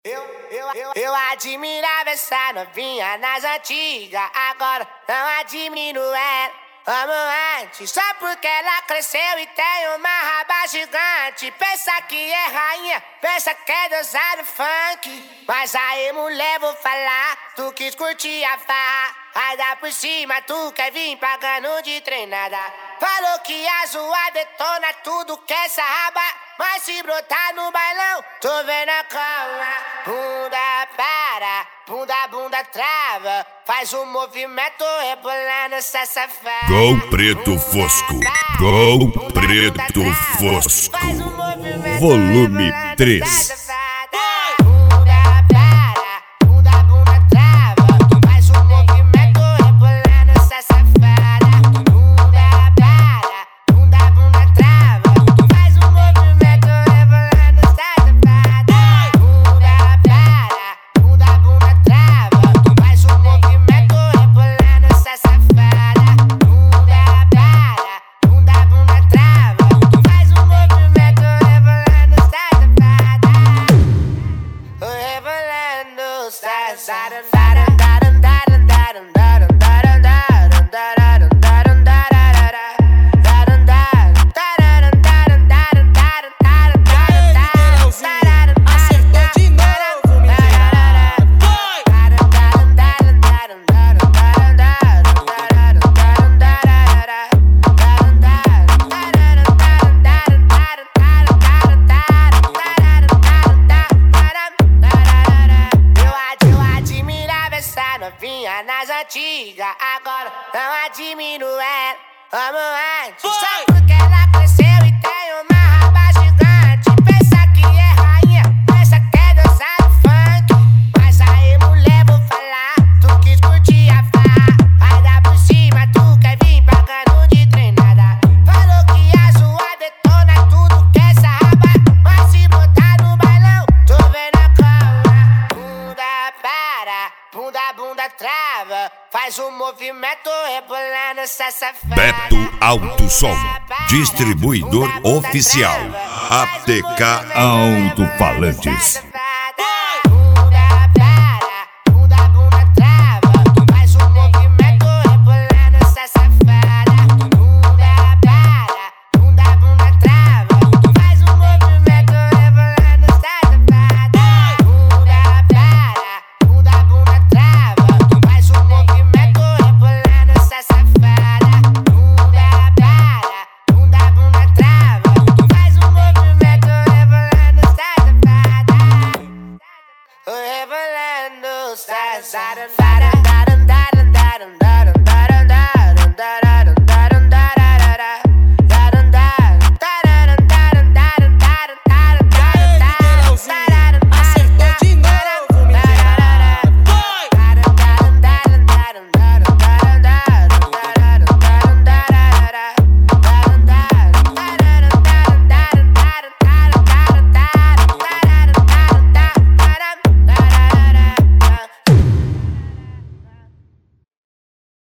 Eu admirava essa novinha nas antigas, agora não admiro ela. Amo antes, só porque ela cresceu e tem uma raba gigante. Pensa que é rainha, pensa que é deusa do funk. Mas aí, mulher, vou falar, tu quis curtir a farra. Aí dá por cima, tu quer vir pagando de treinada. Falou que a zoa detona tudo que essa raba. Mas se brotar no bailão, tô vendo a cama. Bunda para, bunda trava. Faz um movimento rebolando essa safada. Gol preto fosco, gol preto fosco. Volume 3. Nas antigas, agora não admiro ela. Amo antes, só porque ela cresceu e tem uma raba gigante. Pensa que é rainha, pensa que é deusa do funk. Mas aí, mulher, vou falar, tu quis curtir a farra. Aí dá por cima, tu quer vir pagando de treinada. Falou que a zoa detona tudo que essa raba. Mas se botar no bailão, tô vendo a cama. Bunda para, bunda trava. Faz um movimento rebolando essa safada. Beto Alto Som, distribuidor oficial. ATK Alto-Falantes. Rebolando,